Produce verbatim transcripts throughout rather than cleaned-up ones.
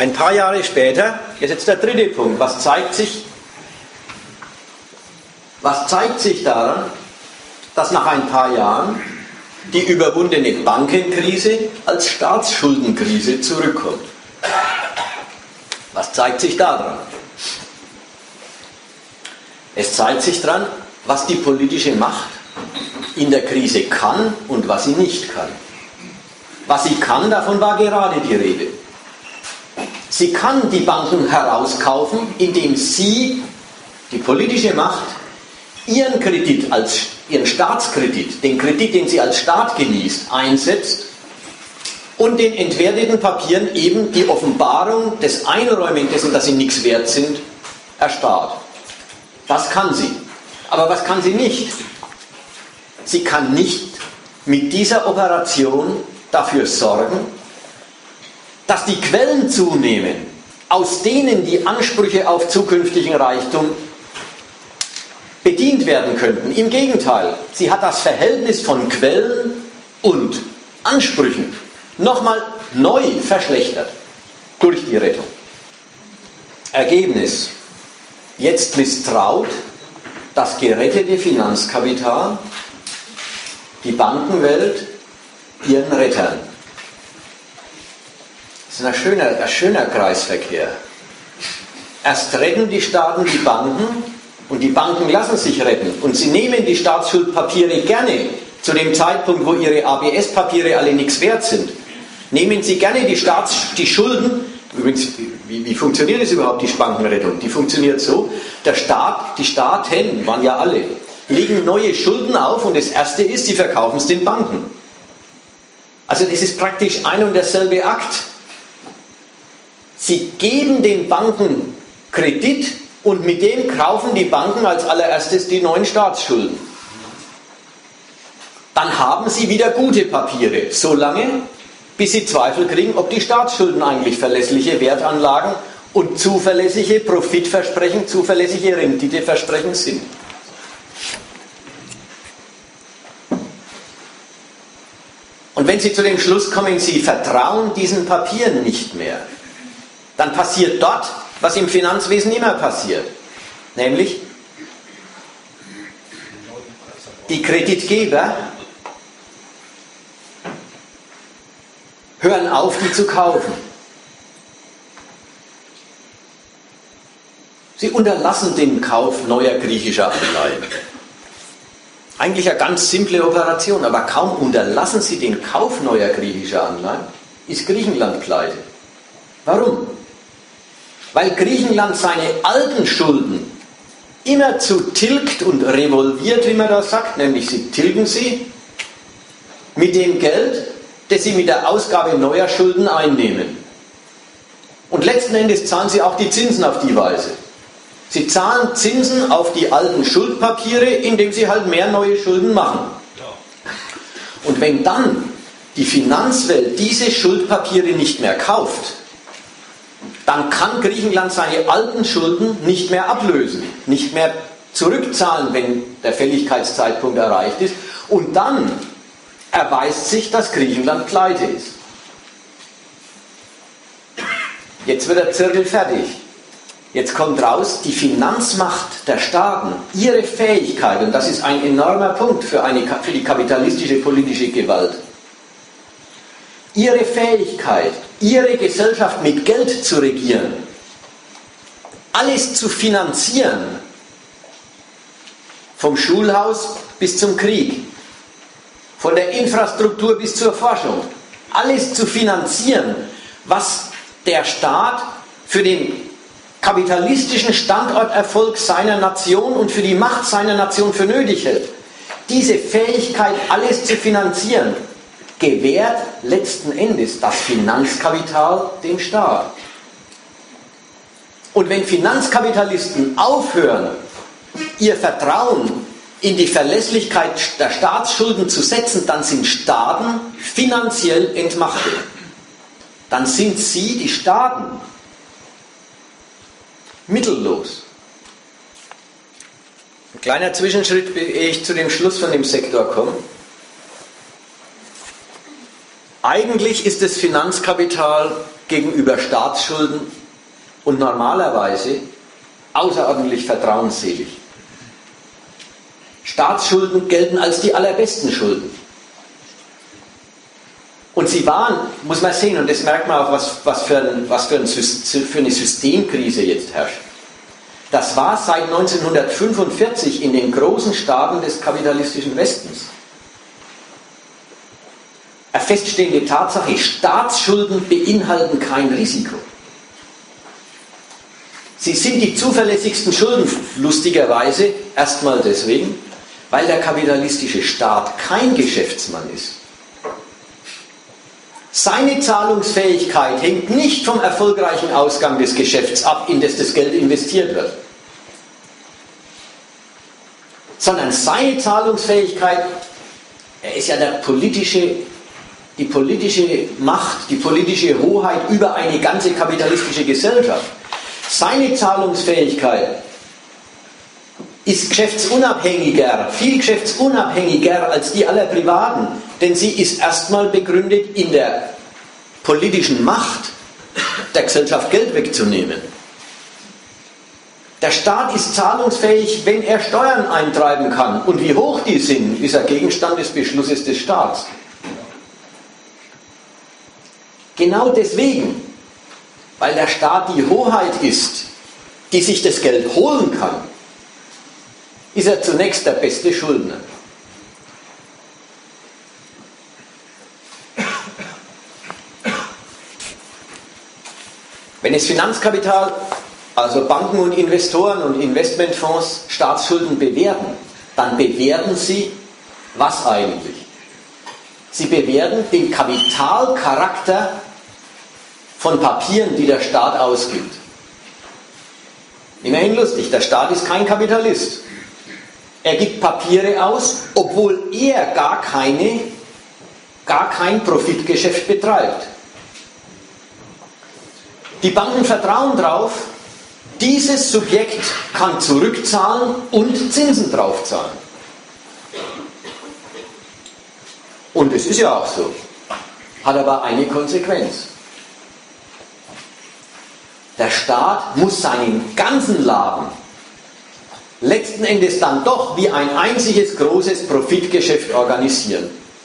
Ein paar Jahre später, ist jetzt der dritte Punkt, was zeigt sich, was zeigt sich daran, dass nach ein paar Jahren die überwundene Bankenkrise als Staatsschuldenkrise zurückkommt? Was zeigt sich daran? Es zeigt sich daran, was die politische Macht in der Krise kann und was sie nicht kann. Was sie kann, davon war gerade die Rede. Sie kann die Banken herauskaufen, indem sie, die politische Macht, ihren Kredit, als, ihren Staatskredit, den Kredit, den sie als Staat genießt, einsetzt und den entwerteten Papieren eben die Offenbarung des Einräumen dessen, dass sie nichts wert sind, erspart. Das kann sie. Aber was kann sie nicht? Sie kann nicht mit dieser Operation dafür sorgen, dass die Quellen zunehmen, aus denen die Ansprüche auf zukünftigen Reichtum bedient werden könnten. Im Gegenteil, sie hat das Verhältnis von Quellen und Ansprüchen nochmal neu verschlechtert durch die Rettung. Ergebnis: Jetzt misstraut das gerettete Finanzkapital, die Bankenwelt, ihren Rettern. Das ist ein schöner, ein schöner Kreisverkehr. Erst retten die Staaten die Banken und die Banken lassen sich retten. Und sie nehmen die Staatsschuldpapiere gerne zu dem Zeitpunkt, wo ihre A B S-Papiere alle nichts wert sind. Nehmen sie gerne die, Staats-, die Schulden. Übrigens, wie, wie funktioniert es überhaupt, die Bankenrettung? Die funktioniert so, der Staat, die Staaten, waren ja alle, legen neue Schulden auf und das Erste ist, sie verkaufen es den Banken. Also das ist praktisch ein und derselbe Akt. Sie geben den Banken Kredit und mit dem kaufen die Banken als allererstes die neuen Staatsschulden. Dann haben sie wieder gute Papiere, solange bis sie Zweifel kriegen, ob die Staatsschulden eigentlich verlässliche Wertanlagen und zuverlässige Profitversprechen, zuverlässige Renditeversprechen sind. Und wenn Sie zu dem Schluss kommen, Sie vertrauen diesen Papieren nicht mehr, dann passiert dort, was im Finanzwesen immer passiert, nämlich die Kreditgeber hören auf, die zu kaufen. Sie unterlassen den Kauf neuer griechischer Anleihen. Eigentlich eine ganz simple Operation, aber kaum unterlassen sie den Kauf neuer griechischer Anleihen, ist Griechenland pleite. Warum? Weil Griechenland seine alten Schulden immerzu tilgt und revolviert, wie man das sagt, nämlich sie tilgen sie mit dem Geld, das sie mit der Ausgabe neuer Schulden einnehmen. Und letzten Endes zahlen sie auch die Zinsen auf die Weise. Sie zahlen Zinsen auf die alten Schuldpapiere, indem sie halt mehr neue Schulden machen. Und wenn dann die Finanzwelt diese Schuldpapiere nicht mehr kauft, dann kann Griechenland seine alten Schulden nicht mehr ablösen, nicht mehr zurückzahlen, wenn der Fälligkeitszeitpunkt erreicht ist. Und dann erweist sich, dass Griechenland pleite ist. Jetzt wird der Zirkel fertig. Jetzt kommt raus, die Finanzmacht der Staaten, ihre Fähigkeit, und das ist ein enormer Punkt für, eine, für die kapitalistische politische Gewalt, ihre Fähigkeit, ihre Gesellschaft mit Geld zu regieren, alles zu finanzieren, vom Schulhaus bis zum Krieg, von der Infrastruktur bis zur Forschung, alles zu finanzieren, was der Staat für den kapitalistischen Standorterfolg seiner Nation und für die Macht seiner Nation für nötig hält. Diese Fähigkeit, alles zu finanzieren, gewährt letzten Endes das Finanzkapital dem Staat. Und wenn Finanzkapitalisten aufhören, ihr Vertrauen in die Verlässlichkeit der Staatsschulden zu setzen, dann sind Staaten finanziell entmachtet. Dann sind sie, die Staaten, mittellos. Ein kleiner Zwischenschritt, ehe ich zu dem Schluss von dem Sektor komme. Eigentlich ist das Finanzkapital gegenüber Staatsschulden und normalerweise außerordentlich vertrauensselig. Staatsschulden gelten als die allerbesten Schulden. Und sie waren, muss man sehen, und das merkt man auch, was, was, für, ein, was für, ein, für eine Systemkrise jetzt herrscht. Das war seit neunzehnhundertfünfundvierzig in den großen Staaten des kapitalistischen Westens eine feststehende Tatsache: Staatsschulden beinhalten kein Risiko. Sie sind die zuverlässigsten Schulden, lustigerweise erstmal deswegen, weil der kapitalistische Staat kein Geschäftsmann ist. Seine Zahlungsfähigkeit hängt nicht vom erfolgreichen Ausgang des Geschäfts ab, in das das Geld investiert wird, sondern seine Zahlungsfähigkeit, er ist ja der politische, die politische Macht, die politische Hoheit über eine ganze kapitalistische Gesellschaft. Seine Zahlungsfähigkeit ist geschäftsunabhängiger, viel geschäftsunabhängiger als die aller Privaten, denn sie ist erstmal begründet in der politischen Macht, der Gesellschaft Geld wegzunehmen. Der Staat ist zahlungsfähig, wenn er Steuern eintreiben kann. Und wie hoch die sind, ist ein Gegenstand des Beschlusses des Staats. Genau deswegen, weil der Staat die Hoheit ist, die sich das Geld holen kann, ist er zunächst der beste Schuldner. Wenn das Finanzkapital, also Banken und Investoren und Investmentfonds, Staatsschulden bewerten, dann bewerten sie was eigentlich? Sie bewerten den Kapitalcharakter von Papieren, die der Staat ausgibt. Immerhin lustig, der Staat ist kein Kapitalist. Er gibt Papiere aus, obwohl er gar keine, gar kein Profitgeschäft betreibt. Die Banken vertrauen darauf, dieses Subjekt kann zurückzahlen und Zinsen draufzahlen. Und es ist ja auch so. Hat aber eine Konsequenz. Der Staat muss seinen ganzen Laden letzten Endes dann doch wie ein einziges großes Profitgeschäft organisieren.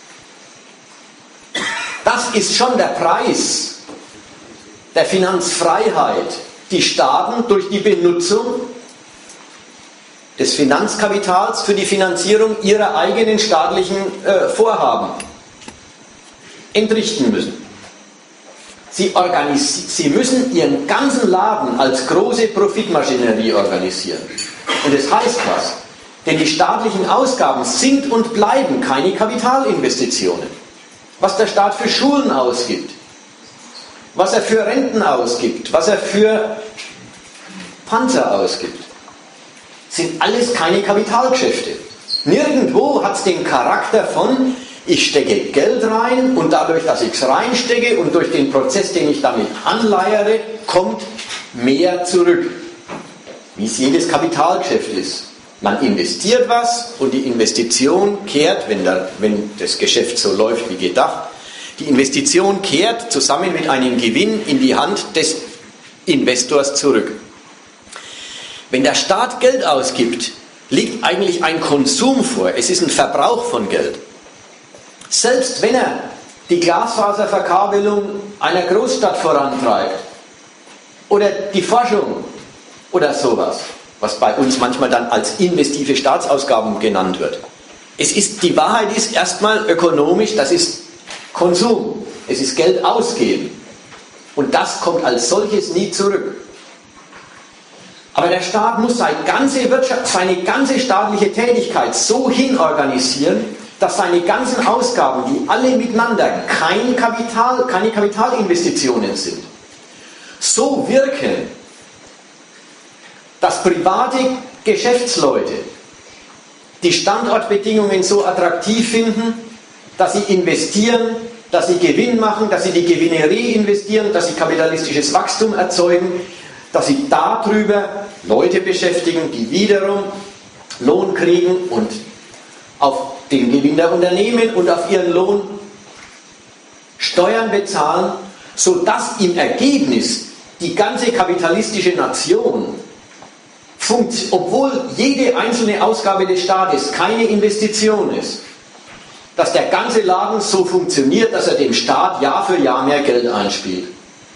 Das ist schon der Preis der Finanzfreiheit, die Staaten durch die Benutzung des Finanzkapitals für die Finanzierung ihrer eigenen staatlichen äh, Vorhaben entrichten müssen. Sie, Sie müssen ihren ganzen Laden als große Profitmaschinerie organisieren. Und das heißt was? Denn die staatlichen Ausgaben sind und bleiben keine Kapitalinvestitionen. Was der Staat für Schulen ausgibt, was er für Renten ausgibt, was er für Panzer ausgibt, sind alles keine Kapitalgeschäfte. Nirgendwo hat es den Charakter von: ich stecke Geld rein und dadurch, dass ich es reinstecke und durch den Prozess, den ich damit anleiere, kommt mehr zurück. Wie es jedes Kapitalgeschäft ist. Man investiert was und die Investition kehrt, wenn, der, wenn das Geschäft so läuft wie gedacht, die Investition kehrt zusammen mit einem Gewinn in die Hand des Investors zurück. Wenn der Staat Geld ausgibt, liegt eigentlich ein Konsum vor. Es ist ein Verbrauch von Geld. Selbst wenn er die Glasfaserverkabelung einer Großstadt vorantreibt oder die Forschung oder sowas, was bei uns manchmal dann als investive Staatsausgaben genannt wird. Es ist, die Wahrheit ist erstmal ökonomisch, das ist Konsum, es ist Geld ausgeben. Und das kommt als solches nie zurück. Aber der Staat muss seine ganze Wirtschaft, seine ganze staatliche Tätigkeit so hinorganisieren, dass seine ganzen Ausgaben, die alle miteinander kein Kapital, keine Kapitalinvestitionen sind, so wirken, dass private Geschäftsleute die Standortbedingungen so attraktiv finden, dass sie investieren, dass sie Gewinn machen, dass sie die Gewinne reinvestieren, dass sie kapitalistisches Wachstum erzeugen, dass sie darüber Leute beschäftigen, die wiederum Lohn kriegen und auf den Gewinn der Unternehmen und auf ihren Lohn Steuern bezahlen, sodass im Ergebnis die ganze kapitalistische Nation, obwohl jede einzelne Ausgabe des Staates keine Investition ist, dass der ganze Laden so funktioniert, dass er dem Staat Jahr für Jahr mehr Geld einspielt.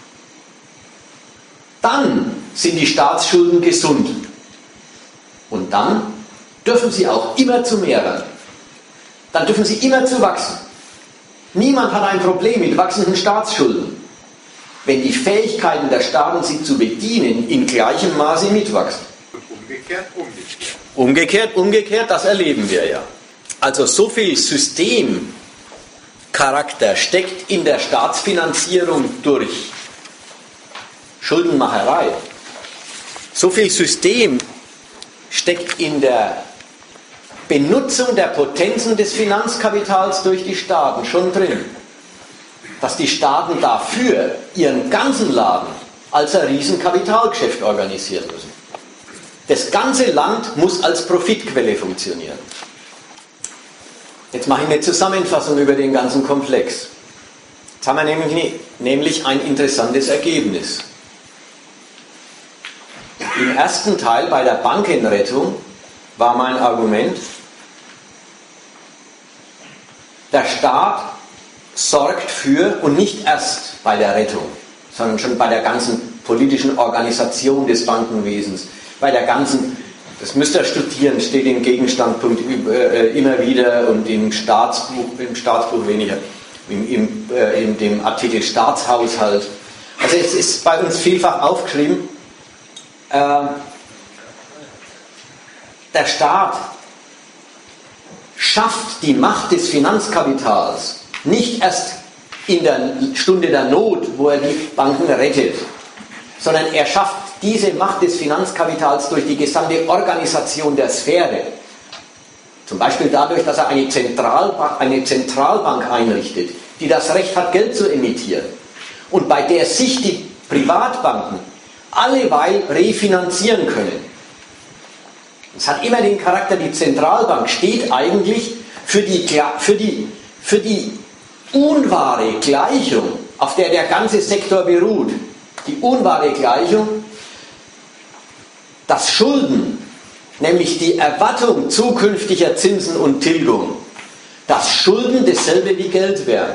Dann sind die Staatsschulden gesund. Und dann dürfen sie auch immer zu mehr werden. Dann dürfen sie immer zu wachsen. Niemand hat ein Problem mit wachsenden Staatsschulden, wenn die Fähigkeiten der Staaten, sie zu bedienen, in gleichem Maße mitwachsen. Umgekehrt, umgekehrt. Umgekehrt, umgekehrt, das erleben wir ja. Also so viel Systemcharakter steckt in der Staatsfinanzierung durch Schuldenmacherei. So viel System steckt in der Benutzung der Potenzen des Finanzkapitals durch die Staaten schon drin, dass die Staaten dafür ihren ganzen Laden als ein Riesenkapitalgeschäft organisieren müssen. Das ganze Land muss als Profitquelle funktionieren. Jetzt mache ich eine Zusammenfassung über den ganzen Komplex. Jetzt haben wir nämlich, nämlich ein interessantes Ergebnis. Im ersten Teil bei der Bankenrettung war mein Argument, der Staat sorgt für, und nicht erst bei der Rettung, sondern schon bei der ganzen politischen Organisation des Bankenwesens, bei der ganzen, das müsst ihr studieren, steht im Gegenstandpunkt immer wieder und im Staatsbuch, im Staatsbuch weniger, in, in, in dem Artikel Staatshaushalt. Also es ist bei uns vielfach aufgeschrieben, äh, der Staat schafft die Macht des Finanzkapitals nicht erst in der Stunde der Not, wo er die Banken rettet, sondern er schafft diese Macht des Finanzkapitals durch die gesamte Organisation der Sphäre. Zum Beispiel dadurch, dass er eine Zentralbank, eine Zentralbank einrichtet, die das Recht hat, Geld zu emittieren und bei der sich die Privatbanken alleweil refinanzieren können. Es hat immer den Charakter, die Zentralbank steht eigentlich für die, für die, für die unwahre Gleichung, auf der der ganze Sektor beruht. Die unwahre Gleichung, dass Schulden, nämlich die Erwartung zukünftiger Zinsen und Tilgung, dass Schulden dasselbe wie Geld wären.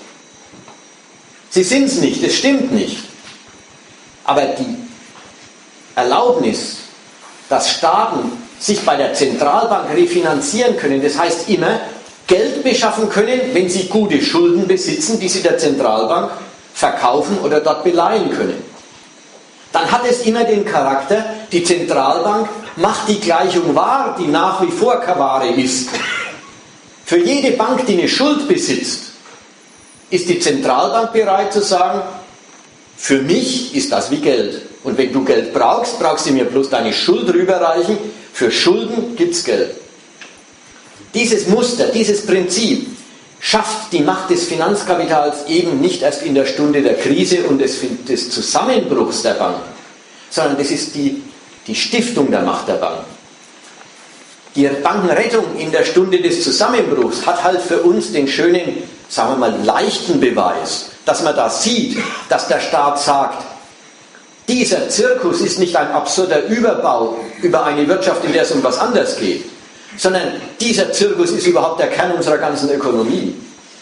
Sie sind es nicht, es stimmt nicht. Aber die Erlaubnis, dass Staaten sich bei der Zentralbank refinanzieren können, das heißt immer Geld beschaffen können, wenn sie gute Schulden besitzen, die sie der Zentralbank verkaufen oder dort beleihen können. Dann hat es immer den Charakter, die Zentralbank macht die Gleichung wahr, die nach wie vor Kavare ist. Für jede Bank, die eine Schuld besitzt, ist die Zentralbank bereit zu sagen, für mich ist das wie Geld. Und wenn du Geld brauchst, brauchst du mir bloß deine Schuld rüberreichen. Für Schulden gibt es Geld. Dieses Muster, dieses Prinzip schafft die Macht des Finanzkapitals eben nicht erst in der Stunde der Krise und des, des Zusammenbruchs der Banken, sondern das ist die, die Stiftung der Macht der Banken. Die Bankenrettung in der Stunde des Zusammenbruchs hat halt für uns den schönen, sagen wir mal, leichten Beweis, dass man da sieht, dass der Staat sagt, dieser Zirkus ist nicht ein absurder Überbau über eine Wirtschaft, in der es um was anderes geht, sondern dieser Zirkus ist überhaupt der Kern unserer ganzen Ökonomie.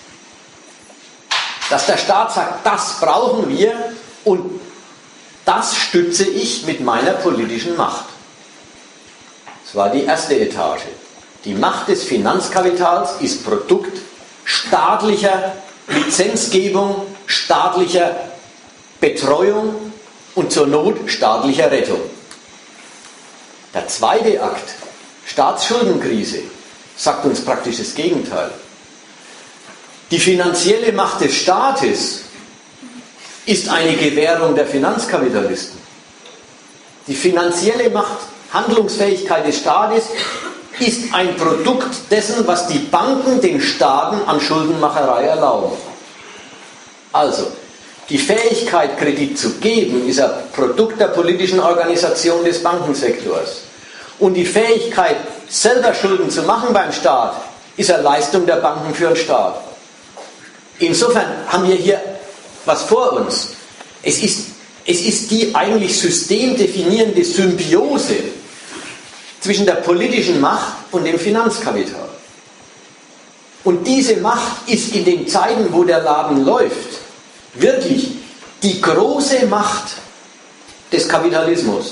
Dass der Staat sagt, das brauchen wir und das stütze ich mit meiner politischen Macht. Das war die erste Etage. Die Macht des Finanzkapitals ist Produkt staatlicher Lizenzgebung, staatlicher Betreuung und zur Not staatlicher Rettung. Der zweite Akt, Staatsschuldenkrise, sagt uns praktisch das Gegenteil. Die finanzielle Macht des Staates ist eine Gewährung der Finanzkapitalisten. Die finanzielle Macht, Handlungsfähigkeit des Staates ist ein Produkt dessen, was die Banken den Staaten an Schuldenmacherei erlauben. Also, die Fähigkeit, Kredit zu geben, ist ein Produkt der politischen Organisation des Bankensektors. Und die Fähigkeit, selber Schulden zu machen beim Staat, ist eine Leistung der Banken für den Staat. Insofern haben wir hier was vor uns. Es ist, es ist die eigentlich systemdefinierende Symbiose zwischen der politischen Macht und dem Finanzkapital. Und diese Macht ist in den Zeiten, wo der Laden läuft, wirklich die große Macht des Kapitalismus.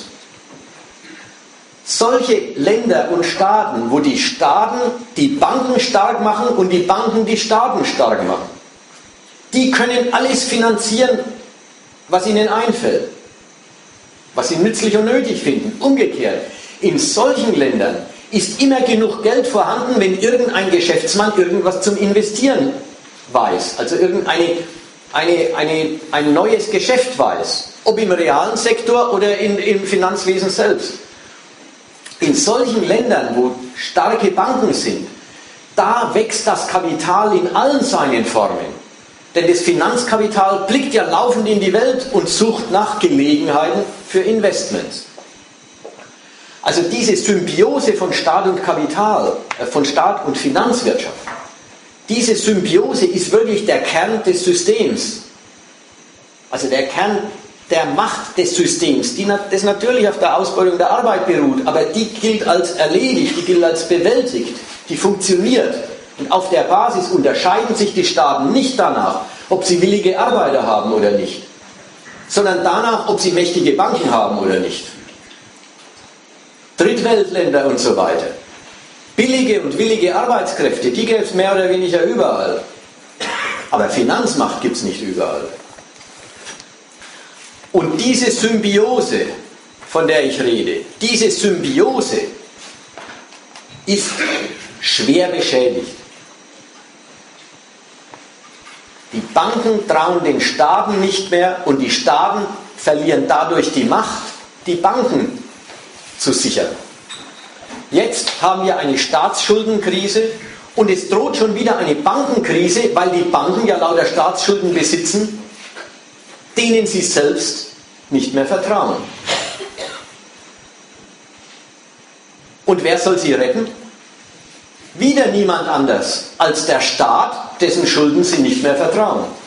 Solche Länder und Staaten, wo die Staaten die Banken stark machen und die Banken die Staaten stark machen, die können alles finanzieren, was ihnen einfällt, was sie nützlich und nötig finden. Umgekehrt, in solchen Ländern ist immer genug Geld vorhanden, wenn irgendein Geschäftsmann irgendwas zum Investieren weiß, also irgendeine eine, eine, ein neues Geschäft weiß, ob im realen Sektor oder in, im Finanzwesen selbst. In solchen Ländern, wo starke Banken sind, da wächst das Kapital in allen seinen Formen. Denn das Finanzkapital blickt ja laufend in die Welt und sucht nach Gelegenheiten für Investments. Also diese Symbiose von Staat und Kapital, äh, von Staat und Finanzwirtschaft, diese Symbiose ist wirklich der Kern des Systems. Also der Kern der Macht des Systems, die das natürlich auf der Ausbeutung der Arbeit beruht, aber die gilt als erledigt, die gilt als bewältigt, die funktioniert. Und auf der Basis unterscheiden sich die Staaten nicht danach, ob sie willige Arbeiter haben oder nicht, sondern danach, ob sie mächtige Banken haben oder nicht. Drittweltländer und so weiter. Billige und willige Arbeitskräfte, die gibt es mehr oder weniger überall. Aber Finanzmacht gibt es nicht überall. Und diese Symbiose, von der ich rede, diese Symbiose ist schwer beschädigt. Die Banken trauen den Staaten nicht mehr und die Staaten verlieren dadurch die Macht, die Banken zu sichern. Jetzt haben wir eine Staatsschuldenkrise und es droht schon wieder eine Bankenkrise, weil die Banken ja lauter Staatsschulden besitzen, denen sie selbst nicht mehr vertrauen. Und wer soll sie retten? Wieder niemand anders als der Staat, dessen Schulden sie nicht mehr vertrauen.